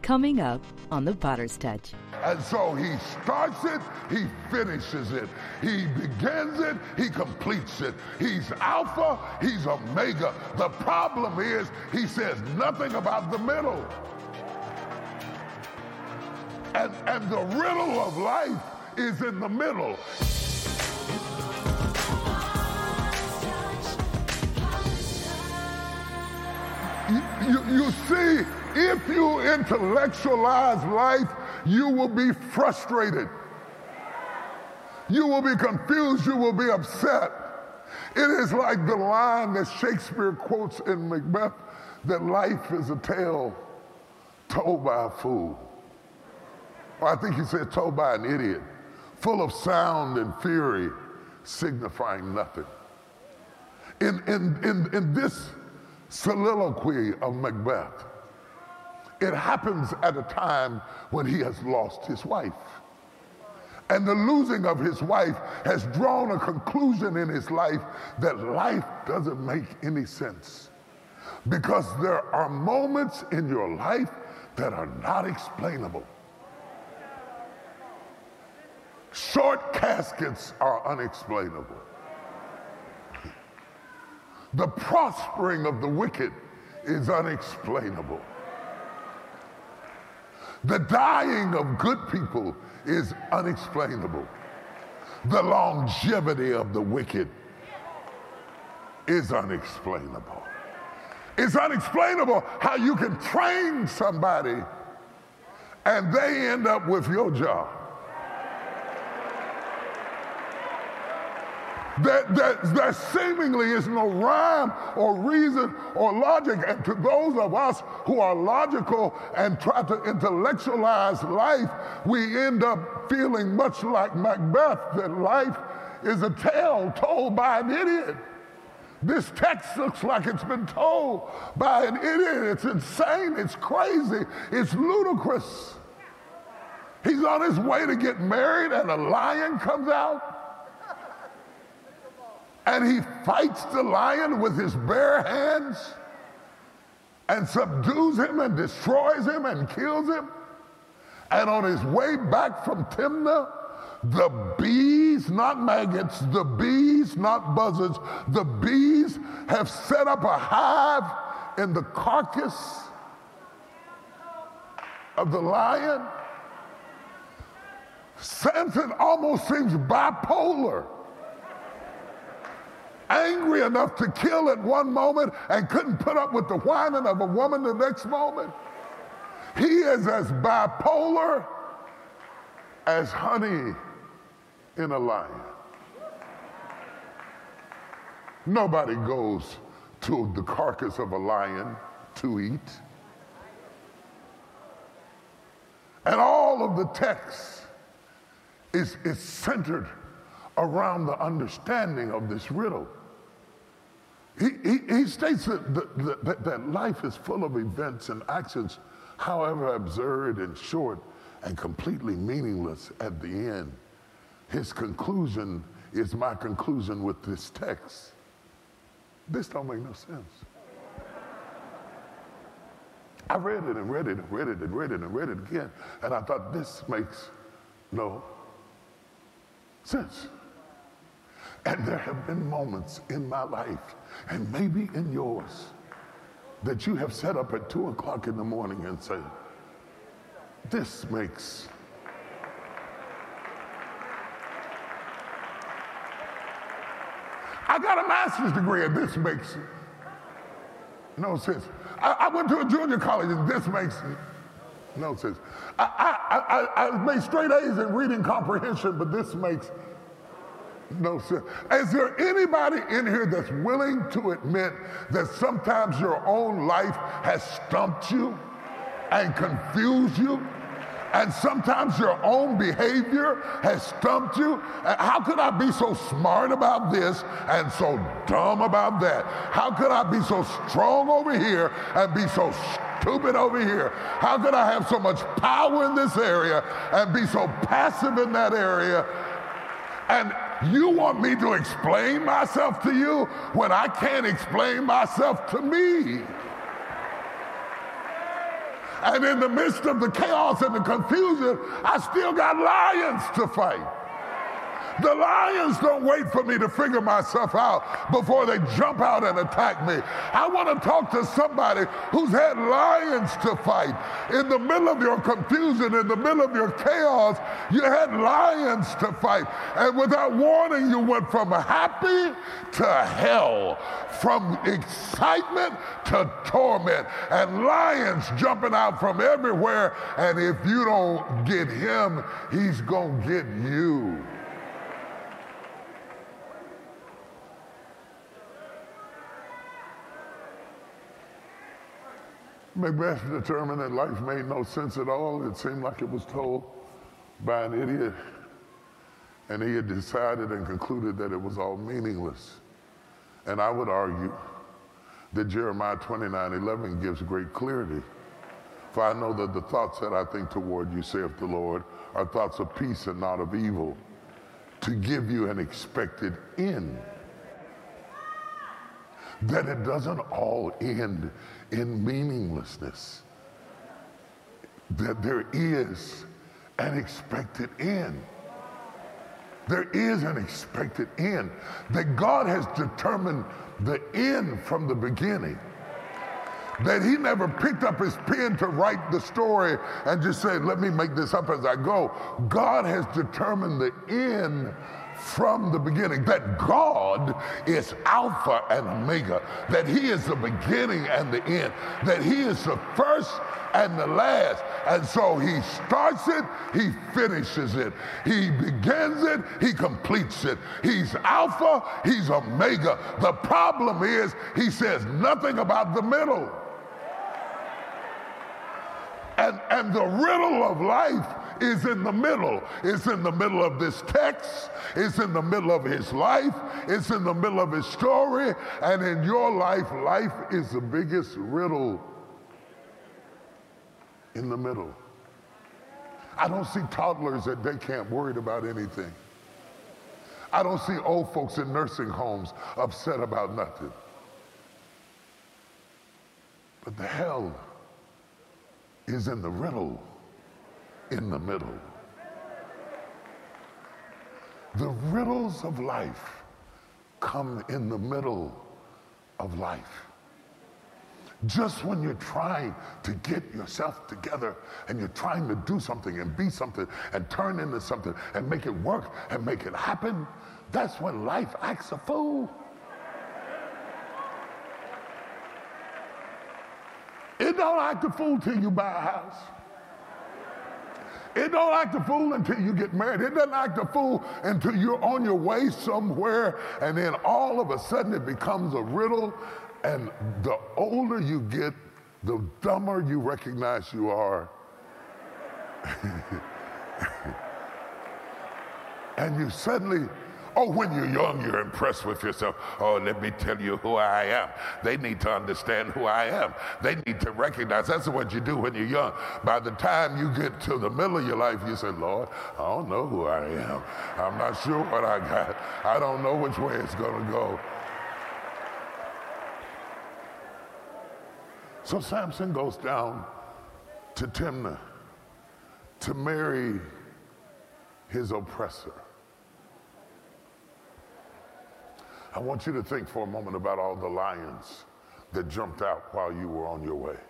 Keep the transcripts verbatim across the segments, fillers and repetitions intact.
Coming up on The Potter's Touch. And so he starts it, he finishes it. He begins it, he completes it. He's Alpha, he's Omega. The problem is he says nothing about the middle. And, and the riddle of life is in the middle. You, you, you see, if you intellectualize life, you will be frustrated. You will be confused. You will be upset. It is like the line that Shakespeare quotes in Macbeth, that life is a tale told by a fool. Or I think he said told by an idiot, full of sound and fury, signifying nothing. In, in, in, in this soliloquy of Macbeth, it happens at a time when he has lost his wife. And the losing of his wife has drawn a conclusion in his life that life doesn't make any sense. Because there are moments in your life that are not explainable. Short caskets are unexplainable. The prospering of the wicked is unexplainable. The dying of good people is unexplainable. The longevity of the wicked is unexplainable. It's unexplainable how you can train somebody and they end up with your job. There, there, there seemingly is no rhyme or reason or logic. And to those of us who are logical and try to intellectualize life, we end up feeling much like Macbeth, that life is a tale told by an idiot. This text looks like it's been told by an idiot. It's insane, it's crazy, it's ludicrous. He's on his way to get married and a lion comes out. And he fights the lion with his bare hands and subdues him and destroys him and kills him. And on his way back from Timnah, the bees, not maggots, the bees, not buzzards, the bees have set up a hive in the carcass of the lion. Samson almost seems bipolar. Angry enough to kill at one moment and couldn't put up with the whining of a woman the next moment. He is as bipolar as honey in a lion. Nobody goes to the carcass of a lion to eat. And all of the text is, is centered around the understanding of this riddle. He, he, he states that, that, that, that life is full of events and actions, however absurd and short and completely meaningless at the end. His conclusion is my conclusion with this text. This don't make no sense. I read it and read it and read it and read it and read it again, and I thought, this makes no sense. And there have been moments in my life, and maybe in yours, that you have sat up at two o'clock in the morning and said, this makes I got a master's degree and this makes no sense. I, I went to a junior college and this makes no sense. I, I, I, I made straight A's in reading comprehension, but this makes no sense. Is there anybody in here that's willing to admit that sometimes your own life has stumped you and confused you? And sometimes your own behavior has stumped you. How could I be so smart about this and so dumb about that? How could I be so strong over here and be so stupid over here? How could I have so much power in this area and be so passive in that area? And you want me to explain myself to you when I can't explain myself to me? And in the midst of the chaos and the confusion, I still got lions to fight. The lions don't wait for me to figure myself out before they jump out and attack me. I want to talk to somebody who's had lions to fight. In the middle of your confusion, in the middle of your chaos, you had lions to fight. And without warning, you went from happy to hell, from excitement to torment, and lions jumping out from everywhere. And if you don't get him, he's going to get you. Macbeth determined that life made no sense at all. It seemed like it was told by an idiot. And he had decided and concluded that it was all meaningless. And I would argue that Jeremiah twenty-nine eleven gives great clarity. For I know that the thoughts that I think toward you, saith the Lord, are thoughts of peace and not of evil, to give you an expected end. That it doesn't all end in meaninglessness. That there is an expected end. There is an expected end. That God has determined the end from the beginning. That he never picked up his pen to write the story and just said, let me make this up as I go. God has determined the end from the beginning, that God is Alpha and Omega, that he is the beginning and the end, that he is the first and the last. And so he starts it, he finishes it. He begins it, he completes it. He's Alpha, he's Omega. The problem is he says nothing about the middle. And, and the riddle of life is in the middle. It's in the middle of this text. It's in the middle of his life. It's in the middle of his story. And in your life, life is the biggest riddle in the middle. I don't see toddlers at day camp worried about anything. I don't see old folks in nursing homes upset about nothing. But the hell is in the riddle in the middle. The riddles of life come in the middle of life. Just when you're trying to get yourself together and you're trying to do something and be something and turn into something and make it work and make it happen, that's when life acts a fool. It don't act a fool till you buy a house. It don't act a fool until you get married. It doesn't act a fool until you're on your way somewhere, and then all of a sudden it becomes a riddle, and the older you get, the dumber you recognize you are. And you suddenly, oh, when you're young, you're impressed with yourself. Oh, let me tell you who I am. They need to understand who I am. They need to recognize. That's what you do when you're young. By the time you get to the middle of your life, you say, Lord, I don't know who I am. I'm not sure what I got. I don't know which way it's going to go. So Samson goes down to Timnah to marry his oppressor. I want you to think for a moment about all the lions that jumped out while you were on your way.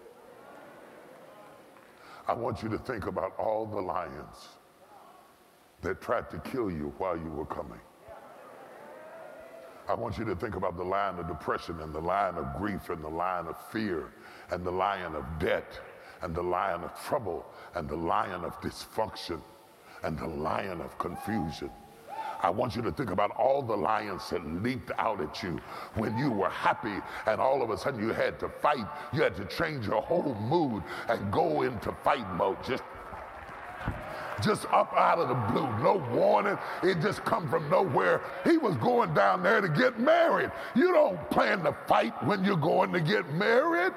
I want you to think about all the lions that tried to kill you while you were coming. I want you to think about the lion of depression and the lion of grief and the lion of fear and the lion of debt and the lion of trouble and the lion of dysfunction and the lion of confusion. I want you to think about all the lions that leaped out at you when you were happy and all of a sudden you had to fight. You had to change your whole mood and go into fight mode. Just, just up out of the blue, no warning. It just come from nowhere. He was going down there to get married. You don't plan to fight when you're going to get married.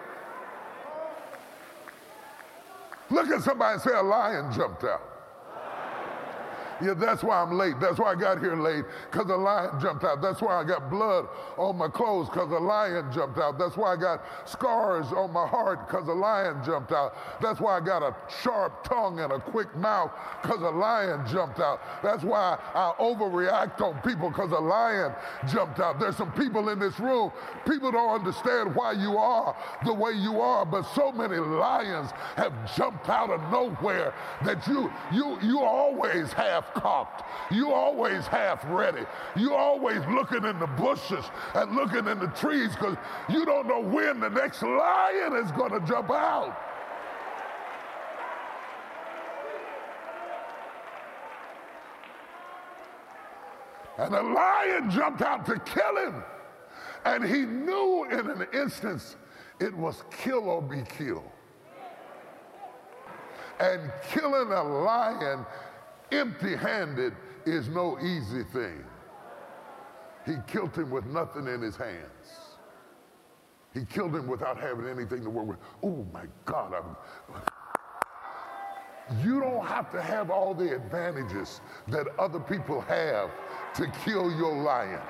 Look at somebody and say, a lion jumped out. Yeah, that's why I'm late. That's why I got here late, because a lion jumped out. That's why I got blood on my clothes, because a lion jumped out. That's why I got scars on my heart, because a lion jumped out. That's why I got a sharp tongue and a quick mouth, because a lion jumped out. That's why I overreact on people, because a lion jumped out. There's some people in this room, people don't understand why you are the way you are, but so many lions have jumped out of nowhere that you, you, you always have cocked. You always half ready. You always looking in the bushes and looking in the trees because you don't know when the next lion is going to jump out. And the lion jumped out to kill him. And he knew in an instance it was kill or be killed. And killing a lion empty-handed is no easy thing. He killed him with nothing in his hands. He killed him without having anything to work with. Oh my God. I'm... You don't have to have all the advantages that other people have to kill your lion.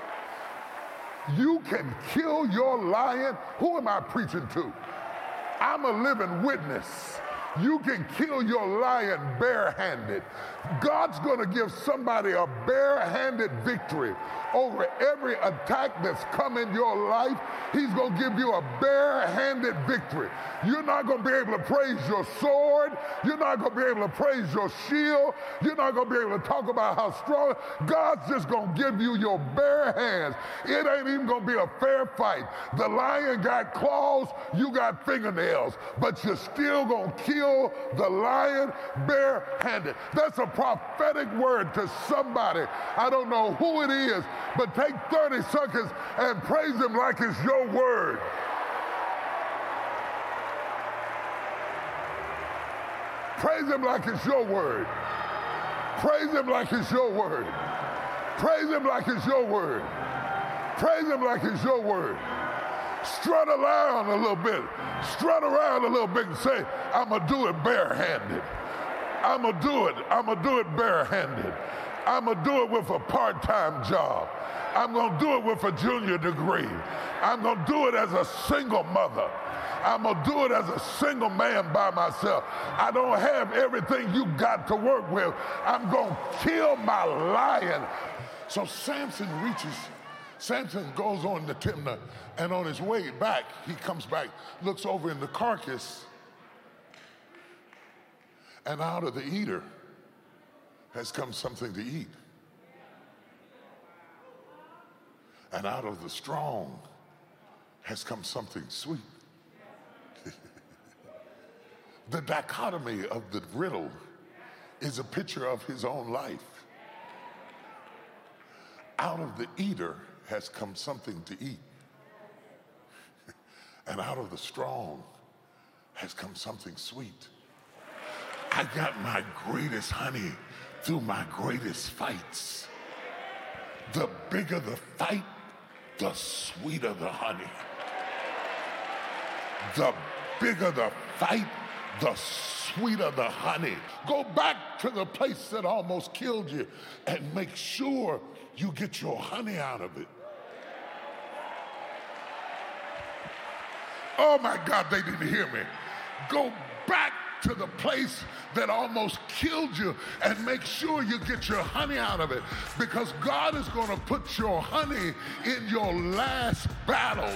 You can kill your lion. Who am I preaching to? I'm a living witness. You can kill your lion barehanded. God's going to give somebody a barehanded victory over every attack that's come in your life. He's going to give you a barehanded victory. You're not going to be able to praise your sword. You're not going to be able to praise your shield. You're not going to be able to talk about how strong. God's just going to give you your bare hands. It ain't even going to be a fair fight. The lion got claws, you got fingernails, but you're still going to kill the lion barehanded. That's a prophetic word to somebody. I don't know who it is, but take thirty seconds and praise him like it's your word. Praise him like it's your word. Praise him like it's your word. Praise him like it's your word. Praise him like it's your word. Strut around a little bit. Strut around a little bit and say, I'm going to do it barehanded. I'm going to do it. I'm going to do it barehanded. I'm going to do it with a part-time job. I'm going to do it with a junior degree. I'm going to do it as a single mother. I'm going to do it as a single man by myself. I don't have everything you got to work with. I'm going to kill my lion. So Samson reaches, Samson goes on to Timnah, and on his way back, he comes back, looks over in the carcass, and out of the eater has come something to eat. And out of the strong has come something sweet. The dichotomy of the riddle is a picture of his own life. Out of the eater has come something to eat. And out of the strong has come something sweet. I got my greatest honey through my greatest fights. The bigger the fight, the sweeter the honey. The bigger the fight, the sweeter the honey. Go back to the place that almost killed you and make sure you get your honey out of it. Oh my God, they didn't hear me. Go back to the place that almost killed you and make sure you get your honey out of it, because God is going to put your honey in your last battle.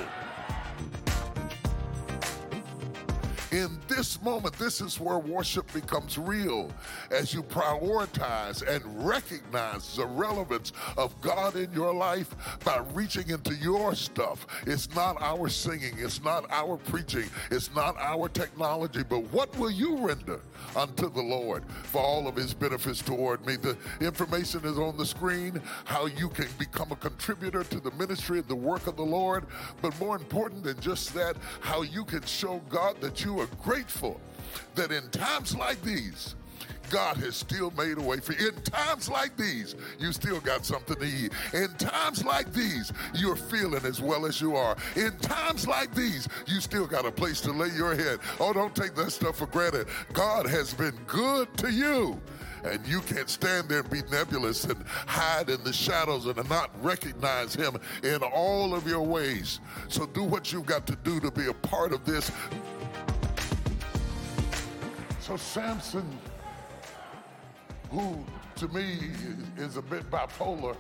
In this moment, this is where worship becomes real, as you prioritize and recognize the relevance of God in your life by reaching into your stuff. It's not our singing, it's not our preaching, it's not our technology, but what will you render unto the Lord for all of his benefits toward me? The information is on the screen, how you can become a contributor to the ministry and the work of the Lord, but more important than just that, how you can show God that you are grateful that in times like these, God has still made a way for you. In times like these, you still got something to eat. In times like these, you're feeling as well as you are. In times like these, you still got a place to lay your head. Oh, don't take that stuff for granted. God has been good to you. And you can't stand there and be nebulous and hide in the shadows and not recognize him in all of your ways. So do what you've got to do to be a part of this. So Samson, who to me is a bit bipolar,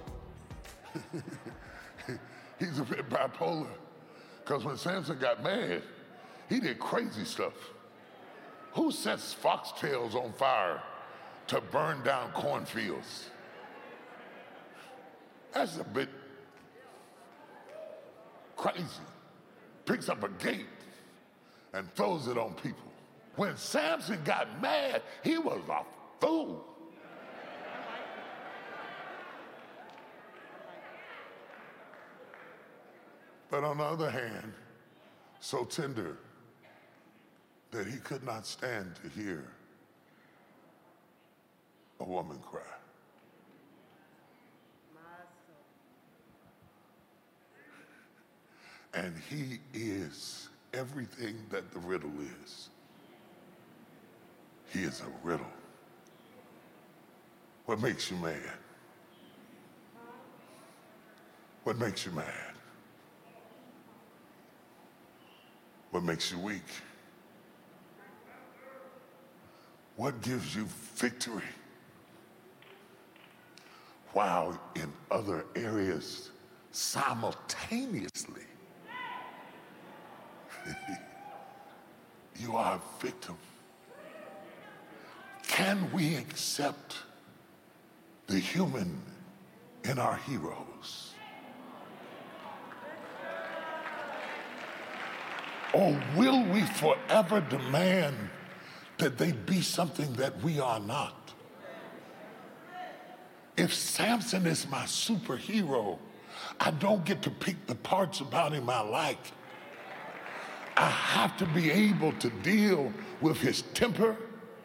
he's a bit bipolar, because when Samson got mad, he did crazy stuff. Who sets foxtails on fire to burn down cornfields? That's a bit crazy. Picks up a gate and throws it on people. When Samson got mad, he was a fool. But on the other hand, so tender that he could not stand to hear a woman cry. And he is everything that the riddle is. He is a riddle. What makes you mad? What makes you mad? What makes you weak? What gives you victory? While in other areas, simultaneously, you are a victim. Can we accept the human in our heroes? Or will we forever demand that they be something that we are not? If Samson is my superhero, I don't get to pick the parts about him I like. I have to be able to deal with his temper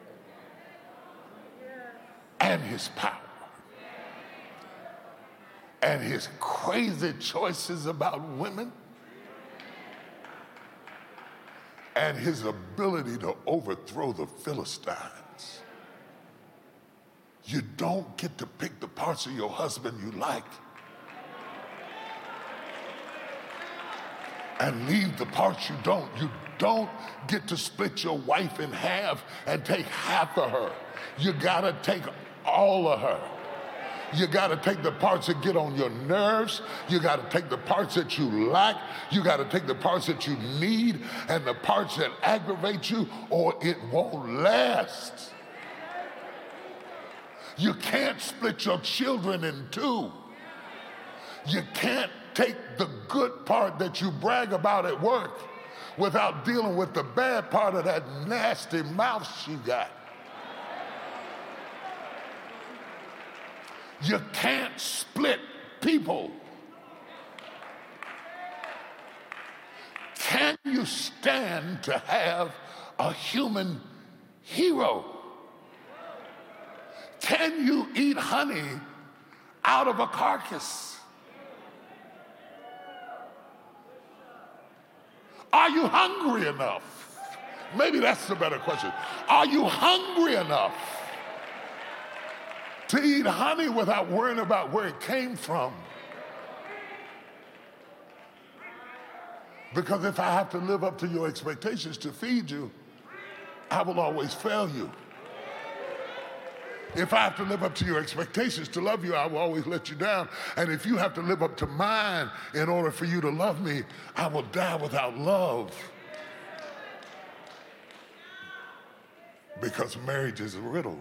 and his power and his crazy choices about women and his ability to overthrow the Philistines. You don't get to pick the parts of your husband you like and leave the parts you don't. You don't get to split your wife in half and take half of her. You gotta take all of her. You gotta take the parts that get on your nerves. You gotta take the parts that you lack. You gotta take the parts that you need and the parts that aggravate you, or it won't last. You can't split your children in two. You can't take the good part that you brag about at work without dealing with the bad part of that nasty mouth she got. You can't split people. Can you stand to have a human hero? Can you eat honey out of a carcass? Are you hungry enough? Maybe that's the better question. Are you hungry enough to eat honey without worrying about where it came from? Because if I have to live up to your expectations to feed you, I will always fail you. If I have to live up to your expectations to love you, I will always let you down. And if you have to live up to mine in order for you to love me, I will die without love. Because marriage is a riddle.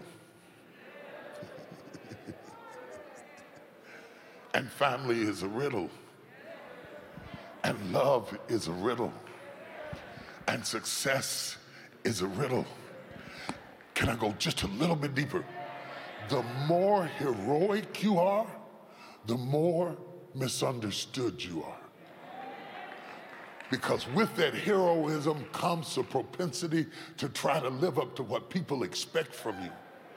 And family is a riddle. And love is a riddle. And success is a riddle. Can I go just a little bit deeper? The more heroic you are, the more misunderstood you are. Because with that heroism comes the propensity to try to live up to what people expect from you.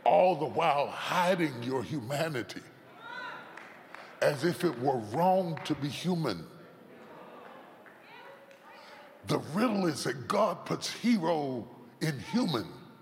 all the while hiding your humanity as if it were wrong to be human. The riddle is that God puts hero in human,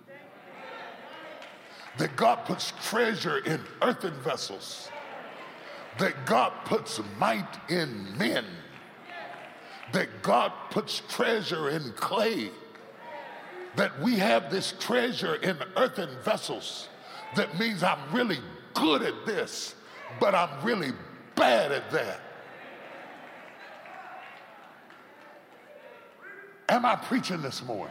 that God puts treasure in earthen vessels, that God puts might in men, that God puts treasure in clay, that we have this treasure in earthen vessels. That means I'm really good at this, but I'm really bad at that. Am I preaching this morning?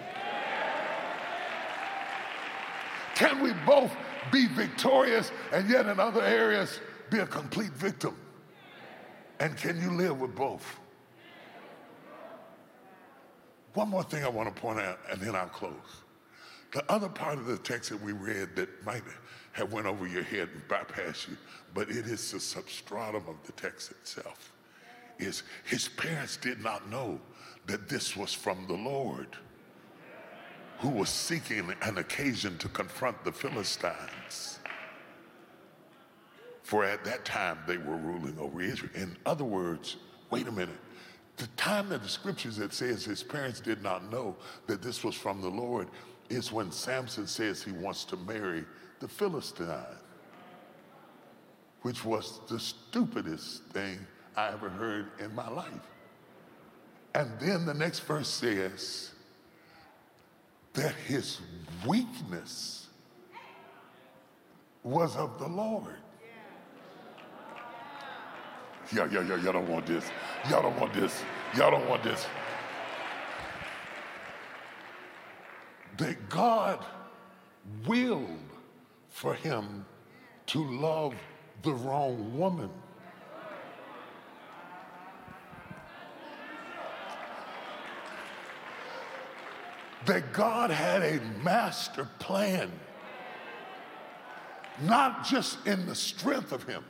Can we both be victorious and yet in other areas be a complete victim? And can you live with both? One more thing I want to point out, and then I'll close. The other part of the text that we read that might have went over your head and bypassed you, but it is the substratum of the text itself, is his parents did not know that this was from the Lord, who was seeking an occasion to confront the Philistines. For at that time they were ruling over Israel. In other words, wait a minute. The time that the scriptures that says his parents did not know that this was from the Lord is when Samson says he wants to marry the Philistine, which was the stupidest thing I ever heard in my life. And then the next verse says that his weakness was of the Lord. Yeah, yeah, yeah, y'all don't want this. Y'all don't want this. Y'all don't want this. That God willed for him to love the wrong woman. That God had a master plan, not just in the strength of him,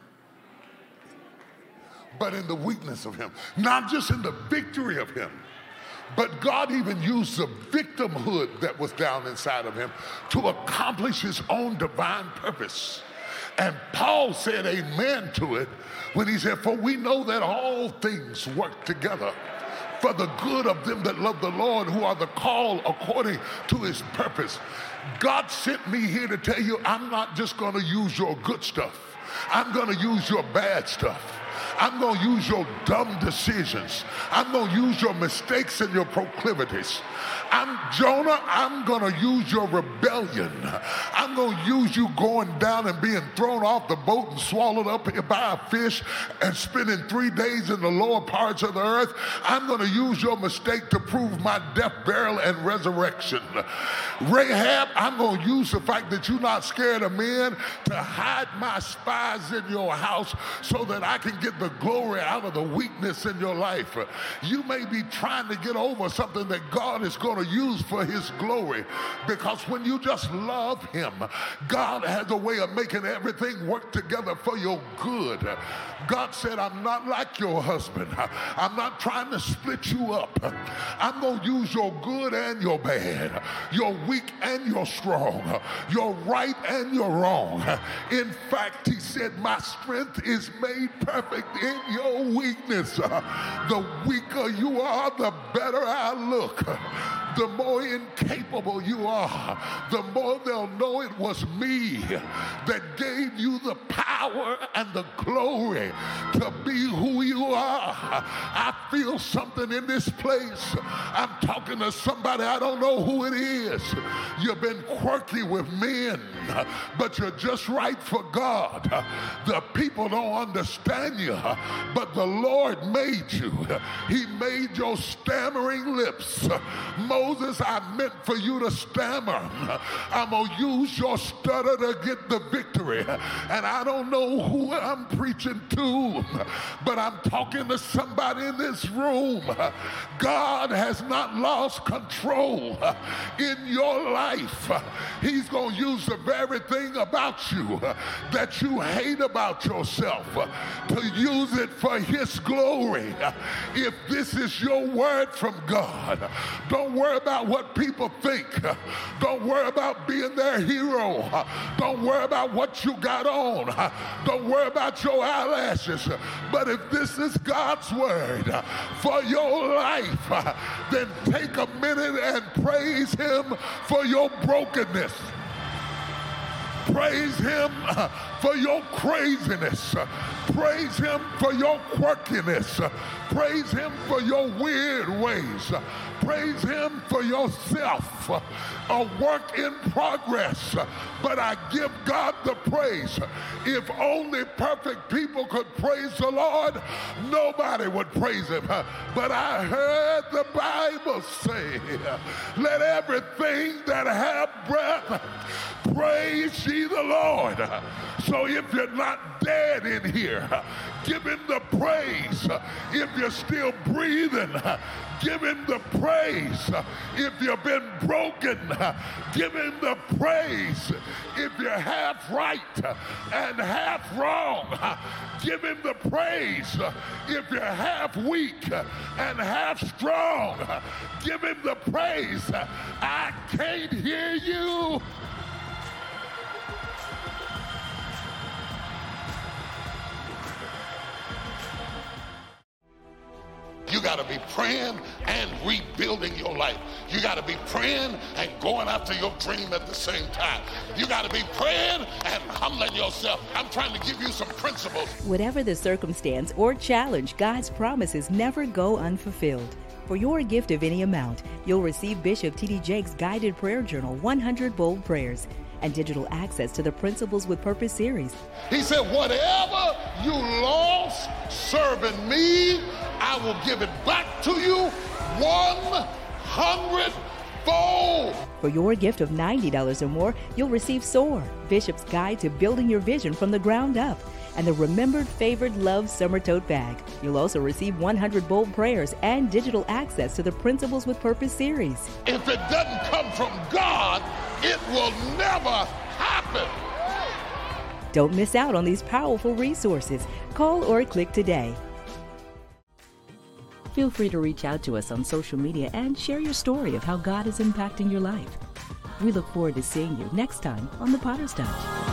but in the weakness of him. Not just in the victory of him, but God even used the victimhood that was down inside of him to accomplish his own divine purpose. And Paul said amen to it when he said, for we know that all things work together for the good of them that love the Lord, who are the called according to his purpose. God sent me here to tell you, I'm not just going to use your good stuff. I'm going to use your bad stuff. I'm going to use your dumb decisions. I'm going to use your mistakes and your proclivities. I'm Jonah, I'm going to use your rebellion. I'm going to use you going down and being thrown off the boat and swallowed up by a fish and spending three days in the lower parts of the earth. I'm going to use your mistake to prove my death, burial, and resurrection. Rahab, I'm going to use the fact that you're not scared of men to hide my spies in your house so that I can get the glory out of the weakness in your life. You may be trying to get over something that God is going to use for his glory, because when you just love him, God has a way of making everything work together for your good. God said, I'm not like your husband. I'm not trying to split you up. I'm going to use your good and your bad, your weak and your strong, your right and your wrong. In fact, he said, my strength is made perfect in your weakness. The weaker you are, the better I look. The more incapable you are, the more they'll know it was me that gave you the power and the glory to be who you are. I feel something in this place. I'm talking to somebody, I don't know who it is. You've been quirky with men, but you're just right for God. The people don't understand you, but the Lord made you. He made your stammering lips. Moses, I meant for you to stammer. I'm going to use your stutter to get the victory. And I don't know who I'm preaching to, but I'm talking to somebody. somebody in this room, God has not lost control in your life. He's going to use the very thing about you that you hate about yourself to use it for his glory. If this is your word from God, don't worry about what people think. Don't worry about being their hero. Don't worry about what you got on. Don't worry about your eyelashes. But if this is God's word for your life, then take a minute and praise him for your brokenness. Praise him for your craziness. Praise him for your quirkiness. Praise him for your weird ways. Praise him for yourself. A work in progress. But I give God the praise. If only perfect people could praise the Lord, nobody would praise him. But I heard the Bible say, let everything that have breath praise ye the Lord. So if you're not dead in here, give him the praise. If you're still breathing, give him the praise. If you've been broken, give him the praise. If you're half right and half wrong, give him the praise. If you're half weak and half strong, give him the praise. I can't hear you. You got to be praying and rebuilding your life. You got to be praying and going after your dream at the same time. You got to be praying and humbling yourself. I'm trying to give you some principles. Whatever the circumstance or challenge, God's promises never go unfulfilled. For your gift of any amount, you'll receive Bishop T D Jakes' guided prayer journal, one hundred Bold Prayers, and digital access to the Principles with Purpose series. He said, whatever you lost serving me, I will give it back to you one hundred fold. For your gift of ninety dollars or more, you'll receive SOAR, Bishop's Guide to Building Your Vision from the Ground Up, and the Remembered Favored Love Summer Tote Bag. You'll also receive one hundred Bold Prayers and digital access to the Principles with Purpose series. If it doesn't come from God, it will never happen. Don't miss out on these powerful resources. Call or click today. Feel free to reach out to us on social media and share your story of how God is impacting your life. We look forward to seeing you next time on The Potter's Touch.